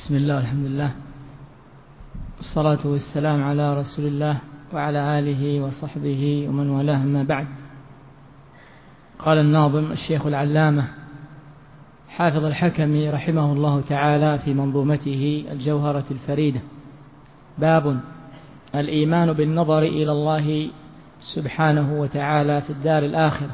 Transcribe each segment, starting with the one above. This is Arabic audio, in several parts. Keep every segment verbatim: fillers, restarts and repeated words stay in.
بسم الله والحمد لله والصلاة والسلام على رسول الله وعلى آله وصحبه ومن والاه، أما بعد. قال الناظم الشيخ العلامة حافظ الحكمي رحمه الله تعالى في منظومته الجوهرة الفريدة: باب الإيمان بالنظر إلى الله سبحانه وتعالى في الدار الآخرة.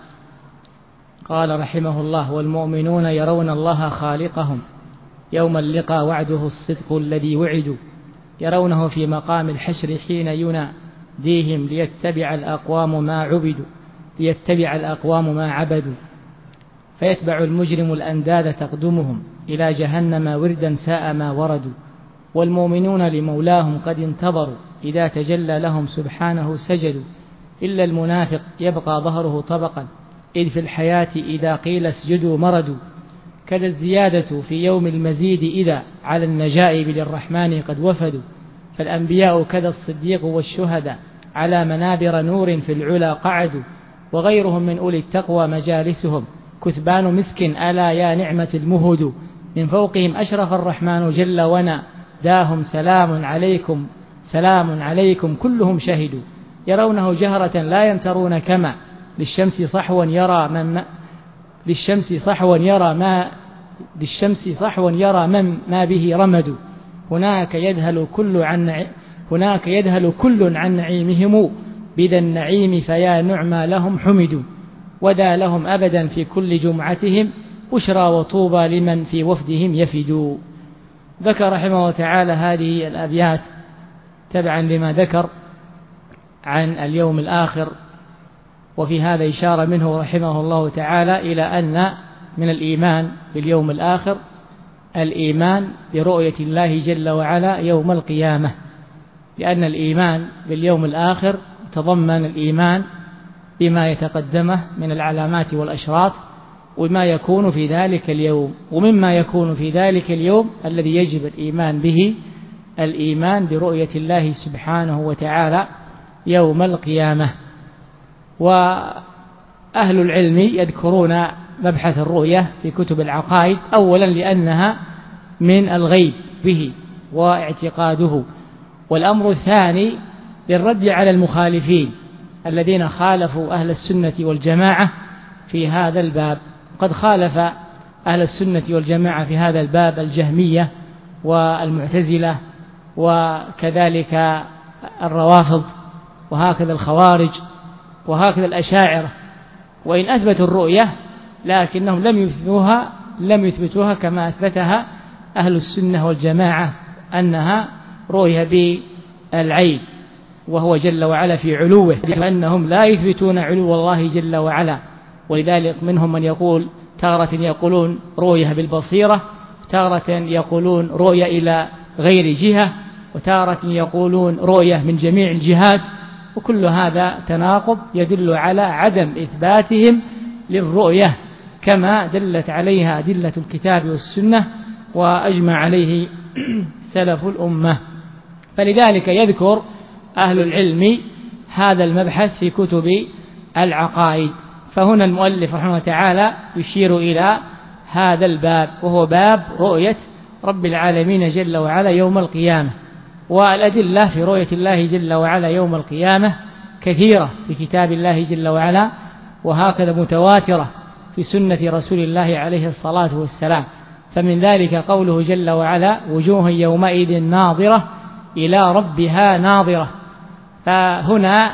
قال رحمه الله: والمؤمنون يرون الله خالقهم يوم اللقاء وعده الصدق الذي وعدوا، يرونه في مقام الحشر حين يناديهم ليتبع الأقوام ما عبدوا ليتبع الأقوام ما عبدوا، فيتبع المجرم الأنداد تقدمهم إلى جهنم وردا ساء ما وردوا. والمؤمنون لمولاهم قد انتظروا إذا تجلى لهم سبحانه سجدوا، إلا المنافق يبقى ظهره طبقا إذ في الحياة إذا قيل اسجدوا مردوا. كذا الزيادة في يوم المزيد إذا على النجائب للرحمن قد وفدوا، فالأنبياء كذا الصديق والشهداء على منابر نور في العلا قعدوا. وغيرهم من أولي التقوى مجالسهم كثبان مسك ألا يا نعمة المهد، من فوقهم أشرف الرحمن جل وناداهم سلام عليكم سلام عليكم كلهم شهدوا. يرونه جهرة لا يمترون كما للشمس صحوا يرى من للشمس صحوا يرى ما للشمس صحوا يرى من ما به رمد. هناك يذهل كل عن هناك يذهل كل عن نعيمهم بذا النعيم فيا نعمى لهم حمدوا. ودا لهم أبدا في كل جمعتهم بشرى وطوبى لمن في وفدهم يفدوا. ذكر رحمه الله تعالى هذه الأبيات تبعا لما ذكر عن اليوم الآخر، وفي هذا إشارة منه رحمه الله تعالى إلى أن من الإيمان باليوم الآخر الإيمان برؤية الله جل وعلا يوم القيامة، لأن الإيمان باليوم الآخر تضمن الإيمان بما يتقدمه من العلامات والأشراط وما يكون في ذلك اليوم. ومما يكون في ذلك اليوم الذي يجب الإيمان به الإيمان برؤية الله سبحانه وتعالى يوم القيامة. وأهل العلم يذكرون مبحث الرؤية في كتب العقائد، أولا لأنها من الغيب به واعتقاده، والأمر الثاني للرد على المخالفين الذين خالفوا أهل السنة والجماعة في هذا الباب. قد خالف أهل السنة والجماعة في هذا الباب الجهمية والمعتزلة وكذلك الروافض وهكذا الخوارج وهكذا الأشاعرة، وإن أثبتوا الرؤية لكنهم لم يثبتوها لم يثبتوها كما أثبتها أهل السنة والجماعة أنها رؤية بالعين وهو جل وعلا في علوه، لأنهم لا يثبتون علو الله جل وعلا. ولذلك منهم من يقول تارة يقولون رؤية بالبصيرة، تارة يقولون رؤية إلى غير جهة، وتارة يقولون رؤية من جميع الجهات، وكل هذا تناقض يدل على عدم إثباتهم للرؤية كما دلت عليها أدلة الكتاب والسنة وأجمع عليه سلف الأمة. فلذلك يذكر أهل العلم هذا المبحث في كتب العقائد. فهنا المؤلف رحمه الله تعالى يشير إلى هذا الباب، وهو باب رؤية رب العالمين جل وعلا يوم القيامة. والأدلة في رؤية الله جل وعلا يوم القيامة كثيرة في كتاب الله جل وعلا، وهكذا متواترة في سنة رسول الله عليه الصلاة والسلام. فمن ذلك قوله جل وعلا: وجوه يومئذ ناظرة إلى ربها ناظرة. فهنا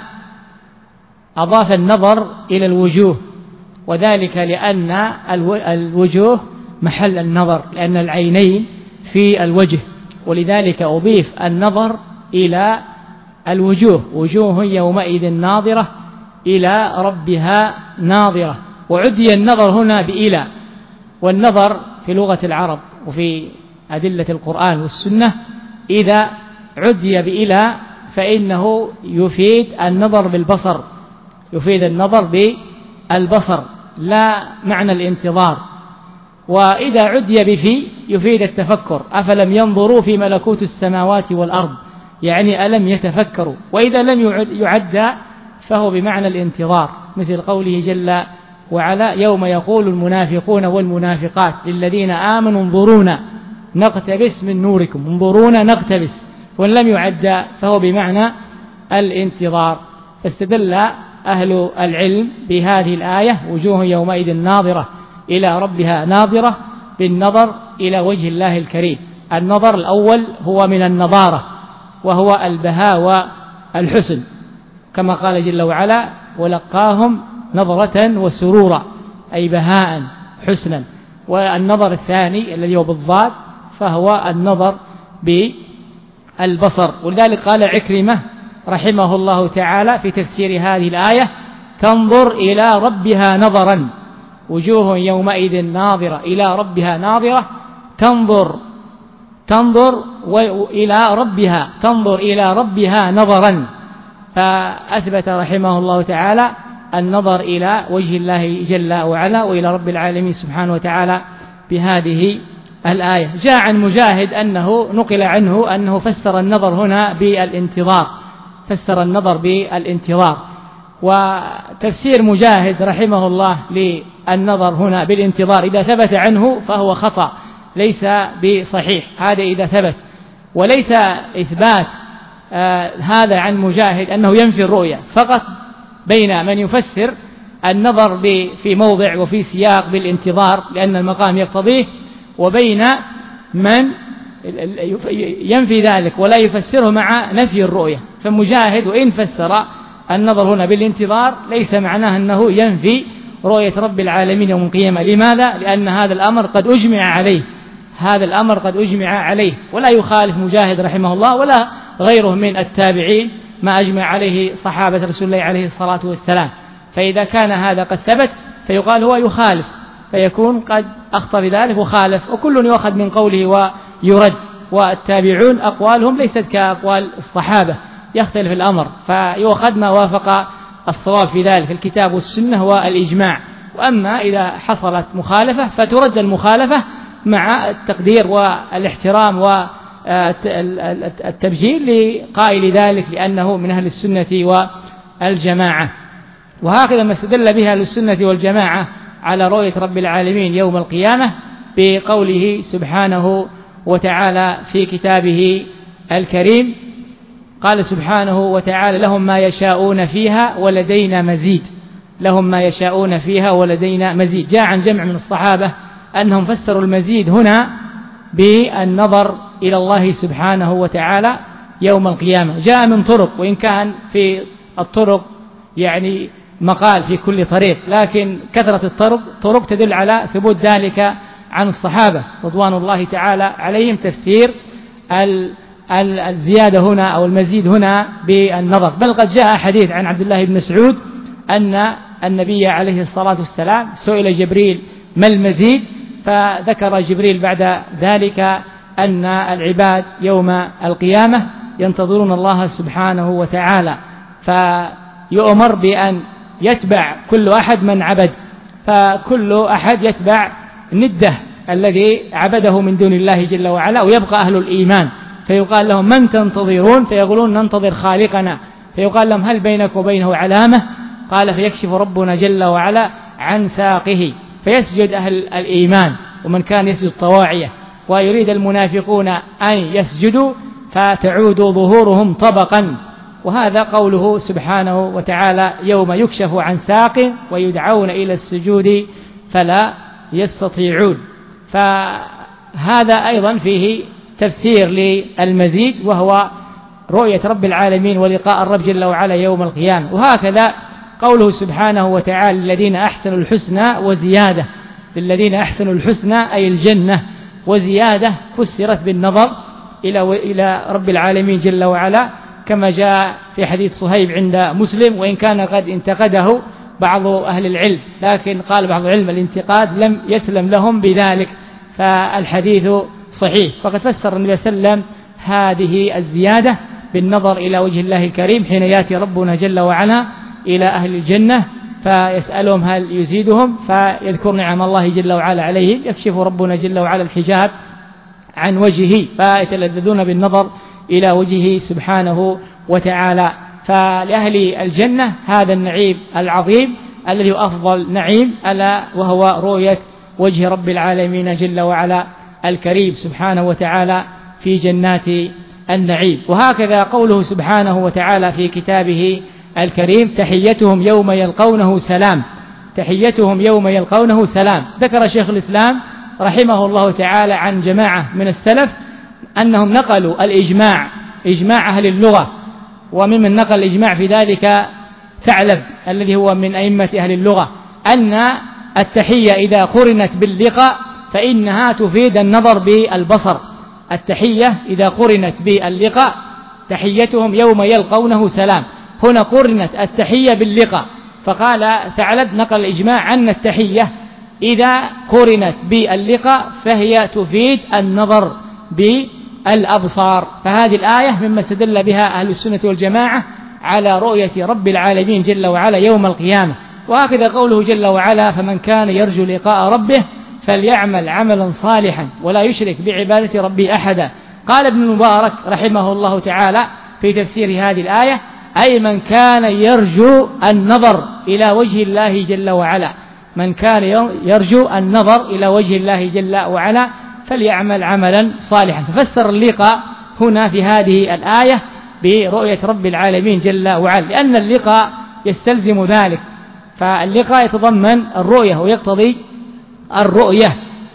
أضاف النظر إلى الوجوه، وذلك لأن الوجوه محل النظر، لأن العينين في الوجه، ولذلك أضيف النظر إلى الوجوه: وجوه يومئذ ناظرة إلى ربها ناظرة. وعدي النظر هنا بإلى، والنظر في لغة العرب وفي أدلة القرآن والسنة إذا عدي بإلى فإنه يفيد النظر بالبصر، يفيد النظر بالبصر لا معنى الانتظار. وإذا عدي بفي يفيد التفكر: أفلم ينظروا في ملكوت السماوات والأرض، يعني ألم يتفكروا. وإذا لم يعد فهو بمعنى الانتظار، مثل قوله جل وعلا: يوم يقول المنافقون والمنافقات للذين آمنوا انظرونا نقتبس من نوركم، انظرونا نقتبس، وإن لم يعد فهو بمعنى الانتظار. فاستدل أهل العلم بهذه الآية وجوه يومئذ ناظرة إلى ربها ناظرة بالنظر إلى وجه الله الكريم. النظر الأول هو من النظارة، وهو البهاء والحسن، كما قال جل وعلا ولقاهم نظرة وسرورا، أي بهاء حسنا. والنظر الثاني الذي هو بالضاد فهو النظر بالبصر. ولذلك قال عكرمة رحمه الله تعالى في تفسير هذه الآية تنظر إلى ربها نظرا، وجوه يومئذ ناظرة إلى ربها ناظرة، تنظر تنظر إلى ربها تنظر إلى ربها نظرا. فأثبت رحمه الله تعالى النظر إلى وجه الله جل وعلا وإلى رب العالمين سبحانه وتعالى بهذه الآية. جاء عن مجاهد أنه نقل عنه أنه فسر النظر هنا بالانتظار، فسر النظر بالانتظار. وتفسير مجاهد رحمه الله للنظر هنا بالانتظار إذا ثبت عنه فهو خطأ ليس بصحيح، هذا إذا ثبت. وليس إثبات آه هذا عن مجاهد أنه ينفي الرؤية فقط، بين من يفسر النظر في موضع وفي سياق بالانتظار لأن المقام يقتضيه، وبين من ينفي ذلك ولا يفسره مع نفي الرؤية. فمجاهد وإن فسر النظر هنا بالانتظار ليس معناه أنه ينفي رؤية رب العالمين يوم القيامة. لماذا؟ لأن هذا الأمر قد أجمع عليه، هذا الأمر قد أجمع عليه، ولا يخالف مجاهد رحمه الله ولا غيره من التابعين ما أجمع عليه صحابة رسول الله عليه الصلاة والسلام. فإذا كان هذا قد ثبت فيقال هو يخالف، فيكون قد أخطأ بذلك وخالف، وكل يؤخذ من قوله ويرد. والتابعون أقوالهم ليست كأقوال الصحابة، يختلف الأمر، فيؤخذ ما وافق الصواب في ذلك الكتاب والسنة والإجماع. وأما إذا حصلت مخالفة فترد المخالفة مع التقدير والاحترام والتبجيل لقائل ذلك لأنه من أهل السنة والجماعة. وهكذا ما استدل بها أهل السنة والجماعة على رؤية رب العالمين يوم القيامة بقوله سبحانه وتعالى في كتابه الكريم، قال سبحانه وتعالى لهم ما يشاءون فيها ولدينا مزيد، لهم ما يشاءون فيها ولدينا مزيد. جاء عن جمع من الصحابة أنهم فسروا المزيد هنا بالنظر إلى الله سبحانه وتعالى يوم القيامة. جاء من طرق، وإن كان في الطرق يعني مقال في كل طريق، لكن كثرة الطرق طرق تدل على ثبوت ذلك عن الصحابة رضوان الله تعالى عليهم تفسير الزيادة هنا أو المزيد هنا بالنظر. بل قد جاء حديث عن عبد الله بن مسعود أن النبي عليه الصلاة والسلام سئل جبريل ما المزيد، فذكر جبريل بعد ذلك أن العباد يوم القيامة ينتظرون الله سبحانه وتعالى، فيؤمر بأن يتبع كل أحد من عبد، فكل أحد يتبع نده الذي عبده من دون الله جل وعلا، ويبقى أهل الإيمان فيقال لهم من تنتظرون؟ فيقولون ننتظر خالقنا، فيقال لهم هل بينك وبينه علامة؟ قال فيكشف ربنا جل وعلا عن ساقه فيسجد أهل الإيمان ومن كان يسجد طواعية، ويريد المنافقون أن يسجدوا فتعود ظهورهم طبقا. وهذا قوله سبحانه وتعالى يوم يكشف عن ساق ويدعون إلى السجود فلا يستطيعون. فهذا أيضا فيه تفسير للمزيد، وهو رؤية رب العالمين ولقاء الرب جل وعلا يوم القيامة. وهكذا قوله سبحانه وتعالى الذين أحسنوا الحسنى وزيادة، للذين أحسنوا الحسنى أي الجنة، وزيادة فسرت بالنظر إلى إلى رب العالمين جل وعلا، كما جاء في حديث صهيب عند مسلم، وإن كان قد انتقده بعض أهل العلم، لكن قال بعض العلم الانتقاد لم يسلم لهم بذلك، فالحديث صحيح. فقد فسر النبي صلى الله عليه وسلم هذه الزيادة بالنظر إلى وجه الله الكريم حين يأتي ربنا جل وعلا إلى أهل الجنة فيسألهم هل يزيدهم، فيذكر نعم الله جل وعلا عليهم، يكشف ربنا جل وعلا الحجاب عن وجهه فيتلذذون بالنظر إلى وجهه سبحانه وتعالى. فلأهل الجنة هذا النعيم العظيم الذي هو أفضل نعيم، ألا وهو رؤية وجه رب العالمين جل وعلا الكريم سبحانه وتعالى في جنات النعيم. وهكذا قوله سبحانه وتعالى في كتابه الكريم: تحيتهم يوم يلقونه سلام، تحيتهم يوم يلقونه سلام. ذكر شيخ الإسلام رحمه الله تعالى عن جماعة من السلف أنهم نقلوا الإجماع، إجماع أهل اللغة، وممن نقل الإجماع في ذلك ثعلب الذي هو من أئمة أهل اللغة، أن التحية إذا قرنت باللقاء فإنها تفيد النظر بالبصر. التحية إذا قرنت باللقاء، تحيتهم يوم يلقونه سلام، هنا قرنت التحية باللقاء، فقال ثعلب نقل الإجماع أن التحية إذا قرنت باللقاء فهي تفيد النظر بالأبصار. فهذه الآية مما استدل بها أهل السنة والجماعة على رؤية رب العالمين جل وعلا يوم القيامة. وهكذا قوله جل وعلا: فمن كان يرجو لقاء ربه فليعمل عملا صالحا ولا يشرك بعبادة ربه أحدا. قال ابن المبارك رحمه الله تعالى في تفسير هذه الآية: أي من كان يرجو النظر إلى وجه الله جل وعلا، من كان يرجو النظر إلى وجه الله جل وعلا فليعمل عملا صالحا. ففسر اللقاء هنا في هذه الآية برؤية رب العالمين جل وعلا، لأن اللقاء يستلزم ذلك، فاللقاء يتضمن الرؤية ويقتضي الرؤية،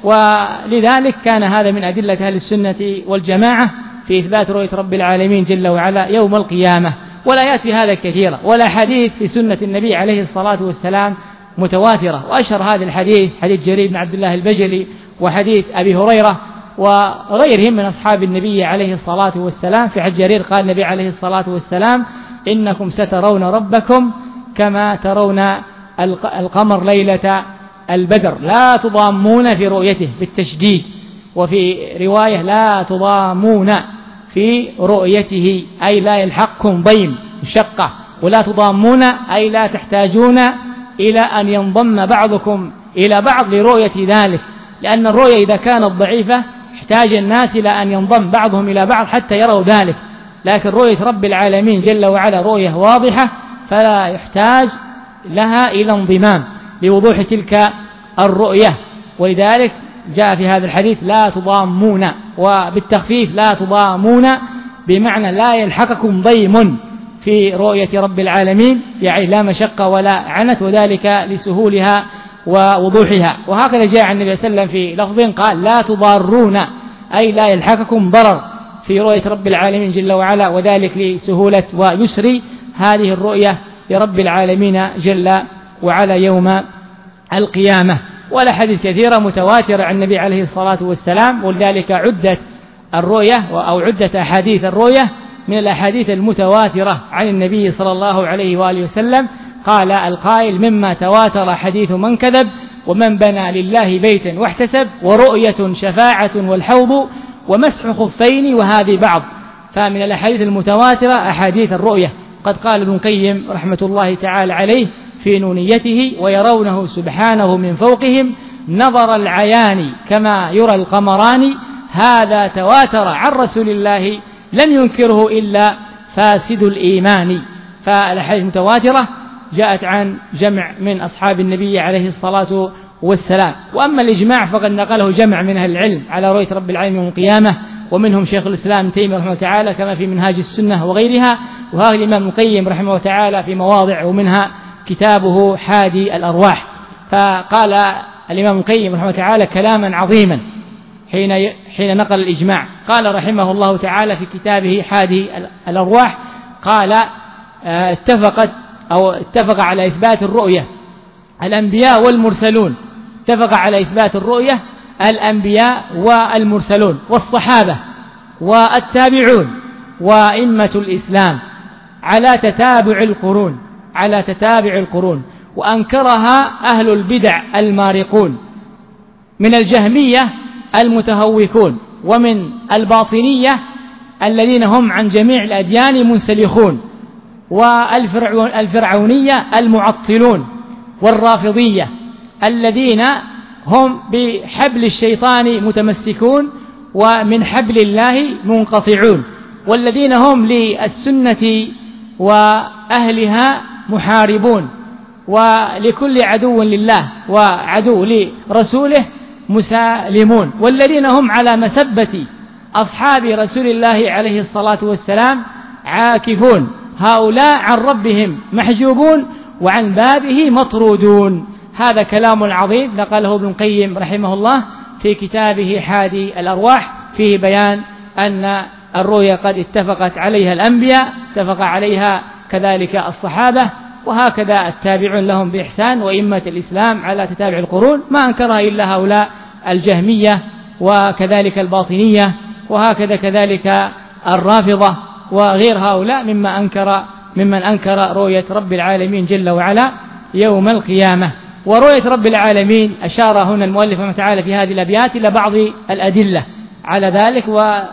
ولذلك كان هذا من أدلة أهل السنة والجماعة في إثبات رؤية رب العالمين جل وعلا يوم القيامة. والآيات في هذا كثيرة، ولا حديث في سنة النبي عليه الصلاة والسلام متواترة. وأشهر هذا الحديث حديث جرير بن عبد الله البجلي وحديث أبي هريرة وغيرهم من أصحاب النبي عليه الصلاة والسلام. في حديث جرير قال النبي عليه الصلاة والسلام: إنكم سترون ربكم كما ترون القمر ليلة البدر لا تضامون في رؤيته بالتشديد، وفي رواية لا تضامون في رؤيته أي لا يلحقكم ضيم مشقة، ولا تضامون أي لا تحتاجون إلى أن ينضم بعضكم إلى بعض لرؤية ذلك، لأن الرؤية إذا كانت ضعيفة احتاج الناس إلى أن ينضم بعضهم إلى بعض حتى يروا ذلك. لكن رؤية رب العالمين جل وعلا رؤية واضحة فلا يحتاج لها إلى انضمام لوضوح تلك الرؤية. ولذلك جاء في هذا الحديث لا تضامون، وبالتخفيف لا تضامون بمعنى لا يلحقكم ضيم في رؤية رب العالمين، يعني لا مشقة ولا عنت، وذلك لسهولها ووضوحها. وهكذا جاء عن النبي صلى الله عليه وسلم في لفظ قال لا تضارون أي لا يلحقكم ضرر في رؤية رب العالمين جل وعلا، وذلك لسهولة ويسر هذه الرؤية لرب العالمين جل وعلا يوم القيامة. والأحاديث كثيرة متواترة عن النبي عليه الصلاة والسلام، ولذلك عدت الرؤية أو عدت أحاديث الرؤية من الأحاديث المتواترة عن النبي صلى الله عليه وآله وسلم. قال القائل: مما تواتر حديث من كذب، ومن بنى لله بيتا واحتسب، ورؤية شفاعة والحوض، ومسح خفين، وهذه بعض. فمن الأحاديث المتواترة أحاديث الرؤية. قد قال ابن القيم رحمة الله تعالى عليه في نونيته: ويرونه سبحانه من فوقهم نظر العيان كما يرى القمران، هذا تواتر عن رسول الله لم ينكره إلا فاسد الإيمان. فالأحاديث المتواترة جاءت عن جمع من أصحاب النبي عليه الصلاة والسلام. وأما الإجماع فقد نقله جمع من أهل العلم على رؤية رب العالمين يوم القيامة، ومنهم شيخ الإسلام ابن تيمية رحمه الله تعالى كما في منهاج السنة وغيرها، وهذا الإمام ابن القيم رحمه الله تعالى في مواضع، ومنها كتابه حادي الأرواح. فقال الإمام ابن القيم رحمه الله تعالى كلاما عظيما حين حين نقل الإجماع. قال رحمه الله تعالى في كتابه حادي الأرواح، قال اتفقت أو اتفق على إثبات الرؤية الأنبياء والمرسلون، اتفق على إثبات الرؤية الأنبياء والمرسلون والصحابة والتابعون وأئمة الإسلام على تتابع القرون على تتابع القرون وأنكرها أهل البدع المارقون من الجهمية المتهوكون، ومن الباطنية الذين هم عن جميع الأديان منسلخون، والفرعونية المعطلون، والرافضية الذين هم بحبل الشيطان متمسكون ومن حبل الله منقطعون، والذين هم للسنة وأهلها محاربون، ولكل عدو لله وعدو لرسوله مسالمون، والذين هم على مسبة أصحاب رسول الله عليه الصلاة والسلام عاكفون، هؤلاء عن ربهم محجوبون وعن بابه مطرودون. هذا كلام عظيم نقله ابن القيم رحمه الله في كتابه حادي الأرواح، فيه بيان أن الرؤيا قد اتفقت عليها الأنبياء، اتفق عليها كذلك الصحابة، وهكذا التابعون لهم بإحسان وإمة الإسلام على تتابع القرون، ما أنكرها إلا هؤلاء الجهمية وكذلك الباطنية، وهكذا كذلك الرافضة وغير هؤلاء مما أنكر ممن أنكر رؤية رب العالمين جل وعلا يوم القيامة. ورؤية رب العالمين أشار هنا المؤلف رحمه تعالى في هذه الأبيات إلى بعض الأدلة على ذلك،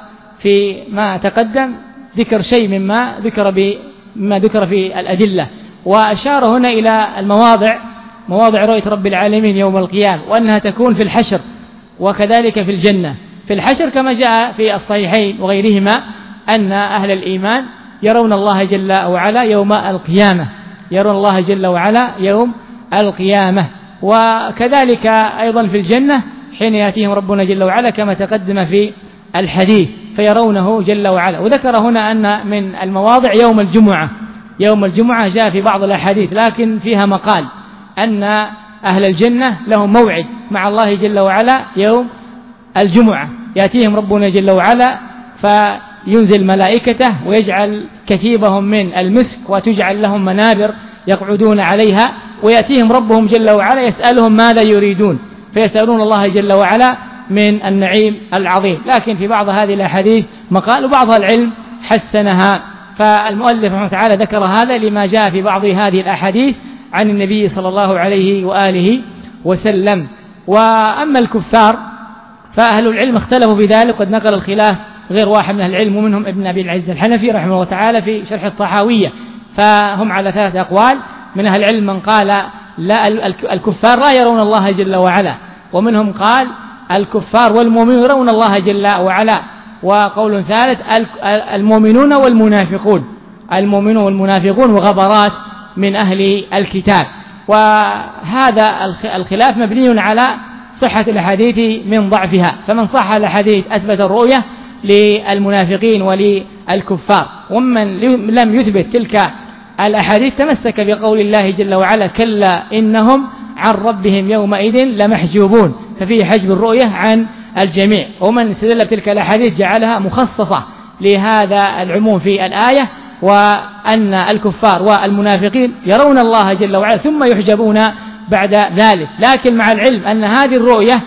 وفي ما تقدم ذكر شيء مما ذكر مما ذكر في الأدلة، وأشار هنا إلى المواضع مواضع رؤية رب العالمين يوم القيامة، وأنها تكون في الحشر وكذلك في الجنة. في الحشر كما جاء في الصحيحين وغيرهما أن أهل الإيمان يرون الله جل وعلا يوم القيامة، يرون الله جل وعلا يوم القيامة. وكذلك أيضا في الجنة حين يأتيهم ربنا جل وعلا كما تقدم في الحديث فيرونه جل وعلا. وذكر هنا أن من المواضع يوم الجمعة، يوم الجمعة جاء في بعض الأحاديث لكن فيها مقال أن أهل الجنة لهم موعد مع الله جل وعلا يوم الجمعة، يأتيهم ربنا جل وعلا فينزل ملائكته ويجعل كثيبهم من المسك وتجعل لهم منابر يقعدون عليها، ويأتيهم ربهم جل وعلا يسألهم ماذا يريدون، فيسألون الله جل وعلا من النعيم العظيم. لكن في بعض هذه الأحاديث مقال وبعضها العلم حسنها، فالمؤلف رحمه تعالى ذكر هذا لما جاء في بعض هذه الأحاديث عن النبي صلى الله عليه وآله وسلم. وأما الكفار فأهل العلم اختلفوا بذلك، قد نقل الخلاف غير واحد من أهل العلم، ومنهم ابن أبي العز الحنفي رحمه الله تعالى في شرح الطحاوية، فهم على ثلاثة أقوال. من أهل العلم من قال لا الكفار لا يرون الله جل وعلا، ومنهم قال الكفار والمؤمنون يرون الله جل وعلا، وقول ثالث المؤمنون والمنافقون، المؤمنون والمنافقون وغبرات من أهل الكتاب. وهذا الخلاف مبني على صحة الحديث من ضعفها، فمن صح الحديث أثبت الرؤية للمنافقين وللكفار، ومن لم يثبت تلك الأحاديث تمسك بقول الله جل وعلا كلا إنهم عن ربهم يومئذ لمحجوبون، ففيه حجب الرؤية عن الجميع. ومن استدل بتلك الأحاديث جعلها مخصصة لهذا العموم في الآية، وأن الكفار والمنافقين يرون الله جل وعلا ثم يحجبون بعد ذلك. لكن مع العلم أن هذه الرؤية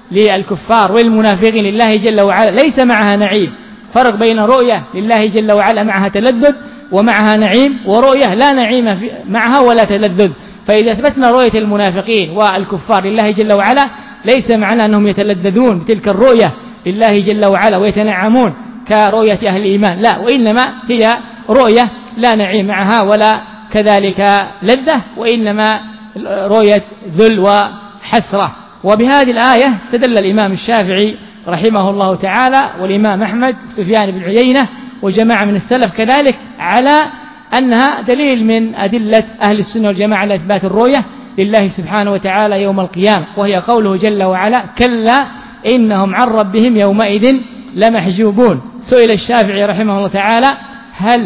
للكفار والمنافقين لله جل وعلا ليس معها نعيم، فرق بين رؤية لله جل وعلا معها تلذذ ومعها نعيم، ورؤية لا نعيم معها ولا تلذذ. فإذا أثبتنا رؤية المنافقين والكفار لله جل وعلا ليس معنى أنهم يتلذذون بتلك الرؤية لله جل وعلا ويتنعمون كرؤية أهل الإيمان، لا، وإنما هي رؤية لا نعيم معها ولا كذلك لذة، وإنما رؤية ذل وحسرة. وبهذه الآية استدل الإمام الشافعي رحمه الله تعالى والإمام أحمد سفيان بن عيينة وجماعة من السلف كذلك على أنها دليل من أدلة أهل السنة والجماعة على إثبات الرؤية لله سبحانه وتعالى يوم القيامة، وهي قوله جل وعلا كلا إنهم عن ربهم يومئذ لمحجوبون. سئل الشافعي رحمه الله تعالى هل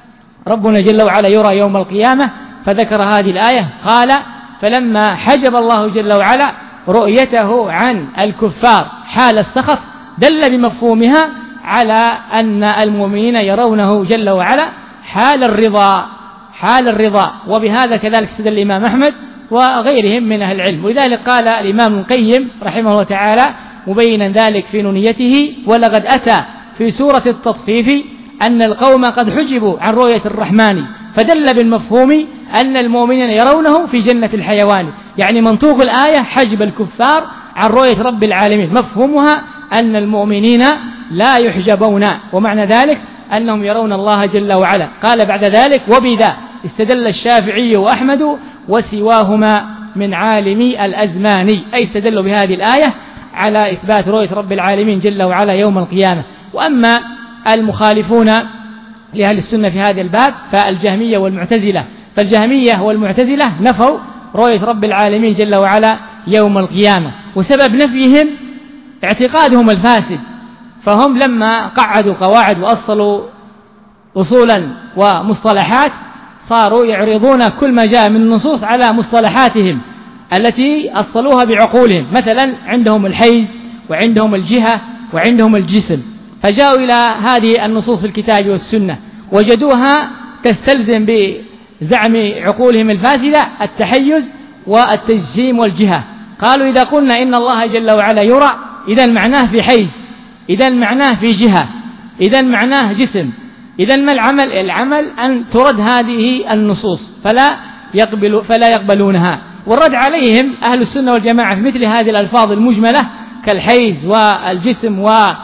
ربنا جل وعلا يرى يوم القيامة؟ فذكر هذه الآية، قال فلما حجب الله جل وعلا رؤيته عن الكفار حال السخط دل بمفهومها على أن المؤمنين يرونه جل وعلا حال الرضا، حال الرضا. وبهذا كذلك استدل الإمام أحمد وغيرهم من أهل العلم. ولذلك قال الإمام القيم رحمه الله تعالى مبينا ذلك في نونيته ولقد أتى في سورة التطفيف أن القوم قد حجبوا عن رؤية الرحمن، فدل بالمفهوم أن المؤمنين يرونه في جنة الحيوان، يعني منطوق الآية حجب الكفار عن رؤية رب العالمين، مفهومها أن المؤمنين لا يحجبون، ومعنى ذلك أنهم يرون الله جل وعلا. قال بعد ذلك وبذا استدل الشافعي وأحمد وسواهما من عالمي الأزمان، أي استدلوا بهذه الآية على إثبات رؤية رب العالمين جل وعلا يوم القيامة. وأما المخالفون لأهل السنة في هذا الباب فالجهمية والمعتزلة، فالجهمية والمعتزلة نفوا رؤية رب العالمين جل وعلا يوم القيامة، وسبب نفيهم اعتقادهم الفاسد. فهم لما قعدوا قواعد وأصلوا أصولا ومصطلحات صاروا يعرضون كل ما جاء من النصوص على مصطلحاتهم التي أصلوها بعقولهم. مثلا عندهم الحيز وعندهم الجهة وعندهم الجسم، فجاءوا إلى هذه النصوص في الكتاب والسنة وجدوها تستلزم بزعم عقولهم الفاسدة التحيز والتجسيم والجهة. قالوا إذا قلنا إن الله جل وعلا يرى إذن معناه في حيز، إذن معناه في جهة، إذن معناه جسم، إذن ما العمل؟ العمل أن ترد هذه النصوص فلا يقبل فلا يقبلونها. والرد عليهم أهل السنة والجماعة في مثل هذه الألفاظ المجملة كالحيز والجسم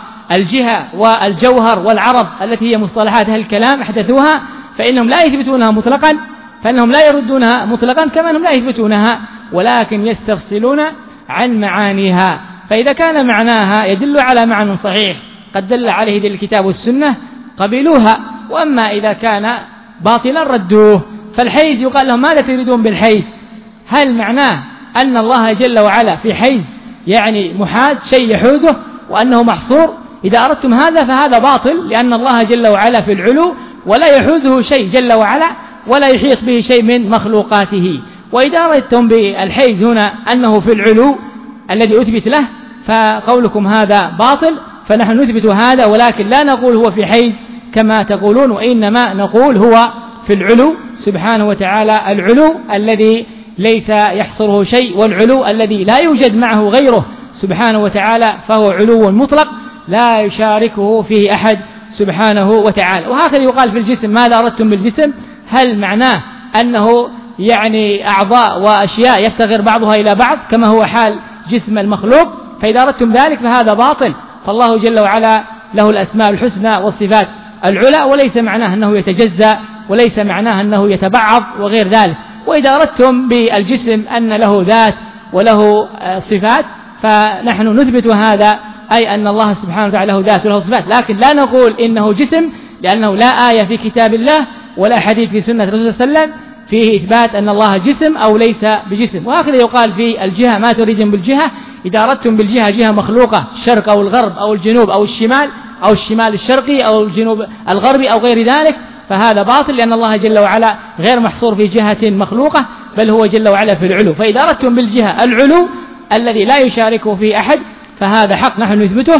والجهة والجوهر والعرض التي هي مصطلحات أهل الكلام أحدثوها، فإنهم لا يثبتونها مطلقا، فإنهم لا يردونها مطلقا كما أنهم لا يثبتونها، ولكن يستفصلون عن معانيها. فإذا كان معناها يدل على معنى صحيح قد دل عليه دل الكتاب والسنة قبلوها، وأما إذا كان باطلا ردوه. فالحيز يقال لهم ماذا تريدون بالحيز؟ هل معناه أن الله جل وعلا في حيز يعني محاذ شيء يحوزه وأنه محصور؟ إذا أردتم هذا فهذا باطل، لأن الله جل وعلا في العلو ولا يحوزه شيء جل وعلا ولا يحيط به شيء من مخلوقاته. وإذا أردتم بالحيز هنا أنه في العلو الذي أثبت له فقولكم هذا باطل، فنحن نثبت هذا ولكن لا نقول هو في حيز كما تقولون، وإنما نقول هو في العلو سبحانه وتعالى، العلو الذي ليس يحصره شيء، والعلو الذي لا يوجد معه غيره سبحانه وتعالى، فهو علو مطلق لا يشاركه فيه أحد سبحانه وتعالى. وهكذا يقال في الجسم. ماذا أردتم بالجسم؟ هل معناه أنه يعني أعضاء وأشياء يفتقر بعضها إلى بعض كما هو حال جسم المخلوق؟ فإذا أردتم ذلك فهذا باطل. فالله جل وعلا له الأسماء الحسنى والصفات العلى، وليس معناه أنه يتجزأ، وليس معناه أنه يتبعض وغير ذلك. وإذا أردتم بالجسم أن له ذات وله صفات فنحن نثبت هذا، أي أن الله سبحانه وتعالى له ذات وله صفات، لكن لا نقول إنه جسم، لأنه لا آية في كتاب الله ولا حديث في سنة الرسول صلى الله عليه وسلم فيه إثبات أن الله جسم أو ليس بجسم. وهكذا يقال في الجهة. ما تريدون بالجهة؟ إذا أردتم بالجهة جهة مخلوقة الشرق أو الغرب أو الجنوب أو الشمال أو الشمال الشرقي أو الجنوب الغربي أو غير ذلك فهذا باطل، لأن الله جل وعلا غير محصور في جهة مخلوقة، بل هو جل وعلا في العلو. فإذا أردتم بالجهة العلو الذي لا يشاركه فيه أحد فهذا حق نحن نثبته،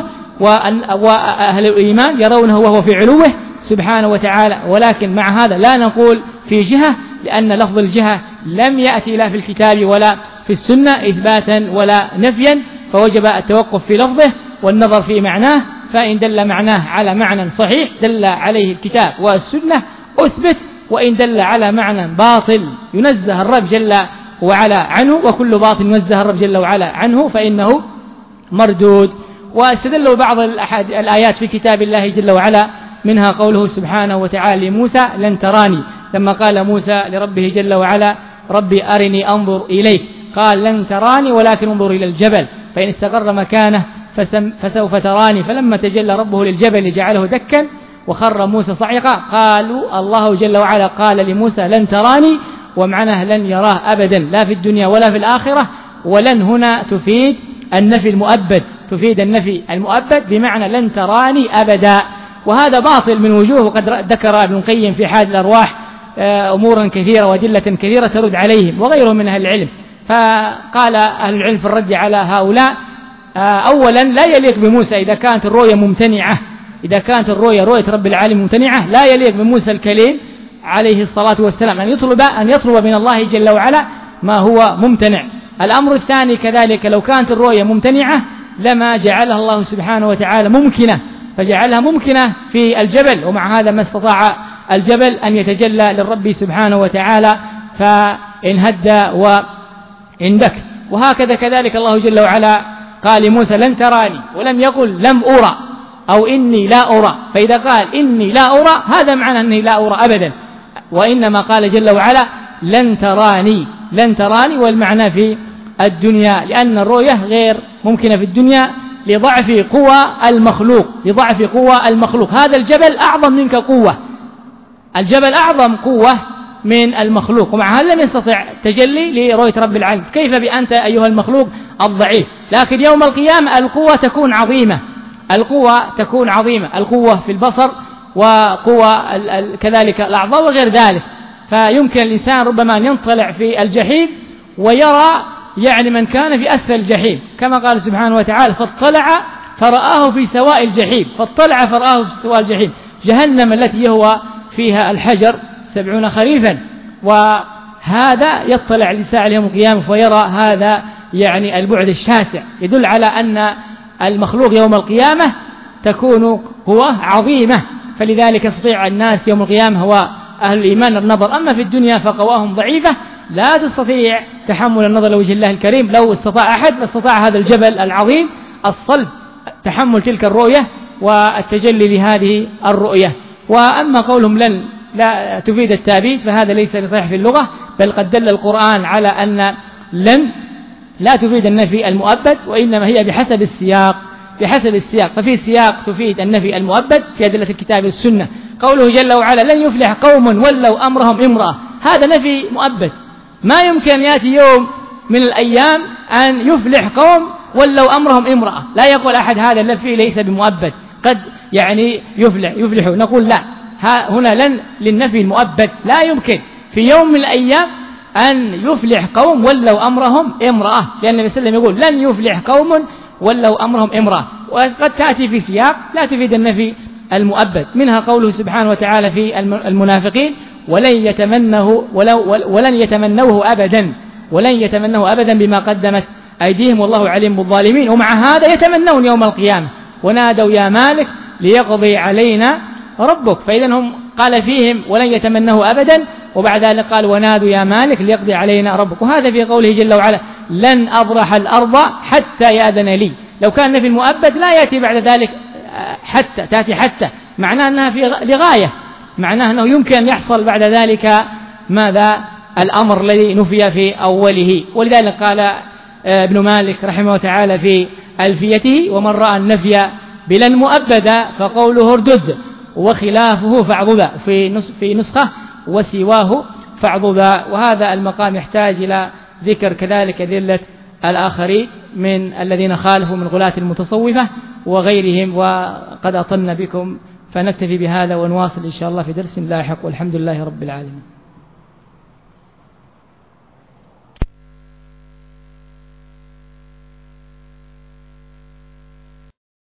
وأهل الإيمان يرونه وهو في علوه سبحانه وتعالى. ولكن مع هذا لا نقول في جهة، لأن لفظ الجهة لم يأتي لا في الكتاب ولا في السنة إثباتا ولا نفيا، فوجب التوقف في لفظه والنظر في معناه. فإن دل معناه على معنى صحيح دل عليه الكتاب والسنة أثبت، وإن دل على معنى باطل ينزه الرب جل وعلا عنه، وكل باطل ينزه الرب جل وعلا عنه فإنه مردود. واستدلوا بعض الآيات في كتاب الله جل وعلا، منها قوله سبحانه وتعالى لموسى لن تراني، لما قال موسى لربه جل وعلا ربي أرني أنظر إليك، قال لن تراني ولكن انظر إلى الجبل فإن استقر مكانه فسوف تراني، فلما تجلى ربه للجبل جعله دكا وخر موسى صعقا. قالوا الله جل وعلا قال لموسى لن تراني، ومعناه لن يراه أبدا لا في الدنيا ولا في الآخرة. ولن هنا تفيد النفي المؤبد، تفيد النفي المؤبد بمعنى لن تراني أبدا، وهذا باطل من وجوه. وقد ذكر ابن القيم في حاد الأرواح أمورا كثيرة وأدلة كثيرة ترد عليهم وغيرهم من أهل العلم. فقال أهل العلم في الرد على هؤلاء أولا لا يليق بموسى إذا كانت الرؤية ممتنعة، إذا كانت الرؤية رؤية رب العالمين ممتنعة لا يليق بموسى الكليم عليه الصلاة والسلام أن يطلب أن يطلب من الله جل وعلا ما هو ممتنع. الأمر الثاني كذلك لو كانت الرؤية ممتنعة لما جعلها الله سبحانه وتعالى ممكنة، فجعلها ممكنة في الجبل، ومع هذا ما استطاع الجبل أن يتجلى للرب سبحانه وتعالى فإن هد وإن بك. وهكذا كذلك الله جل وعلا قال لموسى لن تراني، ولم يقل لم أرى أو إني لا أرى. فإذا قال إني لا أرى هذا معنى أني لا أرى أبدا، وإنما قال جل وعلا لن تراني، لن تراني، والمعنى في الدنيا، لأن الرؤية غير ممكنة في الدنيا لضعف قوى المخلوق، لضعف قوى المخلوق. هذا الجبل أعظم منك قوة، الجبل أعظم قوة من المخلوق، ومع هذا لم يستطع تجلي لرؤية رب العالمين، كيف بأنت أيها المخلوق الضعيف؟ لكن يوم القيامة القوة تكون عظيمة، القوة تكون عظيمة، القوة في البصر وقوة كذلك الأعضاء وغير ذلك. فيمكن الإنسان ربما أن ينطلع في الجحيم ويرى يعني من كان في أسفل الجحيم، كما قال سبحانه وتعالى فاطلع فرآه في سواء الجحيم، فاطلع فرآه في سواء الجحيم، جهنم التي يهوى فيها الحجر سبعون خريفا. وهذا يطلع الإنسان على يوم القيامة ويرى هذا يعني البعد الشاسع، يدل على أن المخلوق يوم القيامة تكون قوة عظيمة، فلذلك يستطيع الناس يوم القيامة هو أهل الإيمان النظر. أما في الدنيا فقواهم ضعيفة لا تستطيع تحمل النظر لوجه الله الكريم. لو استطاع أحد لاستطاع هذا الجبل العظيم الصلب تحمل تلك الرؤية والتجلي لهذه الرؤية. وأما قولهم لن لا تفيد التأبيد فهذا ليس بصحيح في اللغة، بل قد دل القرآن على أن لن لا تفيد النفي المؤبد، وإنما هي بحسب السياق، بحسب السياق. ففي سياق تفيد النفي المؤبد في أدلة الكتاب والسنة، قوله جل وعلا لن يفلح قوم ولوا أمرهم امرأة، هذا نفي مؤبد، ما يمكن يأتي يوم من الأيام أن يفلح قوم ولوا أمرهم امرأة، لا يقول أحد هذا النفي ليس بمؤبد، قد يعني يفلح يفلح نقول لا، هنا لن للنفي المؤبد، لا يمكن في يوم من الأيام أن يفلح قوم ولوا أمرهم امرأة، لأن النبي صلى الله عليه وسلم يقول لن يفلح قوم ولوا أمرهم امرأة، وقد تأتي في سياق لا تفيد النفي المؤبد. منها قوله سبحانه وتعالى في المنافقين ولن يتمنه ولن يتمنوه أبدا، ولن يتمنوه أبدا بما قدمت أيديهم والله عليم بالظالمين، ومع هذا يتمنون يوم القيامة ونادوا يا مالك ليقضي علينا ربك. فإذا هم قال فيهم ولن يتمنوه أبدا، وبعد ذلك قال ونادوا يا مالك ليقضي علينا ربك، وهذا في قوله جل وعلا لن أبرح الأرض حتى يأذن لي. لو كان في المؤبد لا يأتي بعد ذلك حتى، تأتي حتى معناه أنها في لغاية، معناه أنه يمكن أن يحصل بعد ذلك ماذا الأمر الذي نفي في أوله. ولذلك قال ابن مالك رحمه الله تعالى في ألفيته ومن رأى النفي بلا مؤبدا فقوله اردد وخلافه فاعضدا، في نسخة وسواه فاعضدا. وهذا المقام يحتاج إلى ذكر كذلك أدلة الآخرين من الذين خالفوا من غلاة المتصوفة وغيرهم، وقد أطلنا بكم فنكتفي بهذا ونواصل إن شاء الله في درس لاحق، والحمد لله رب العالمين.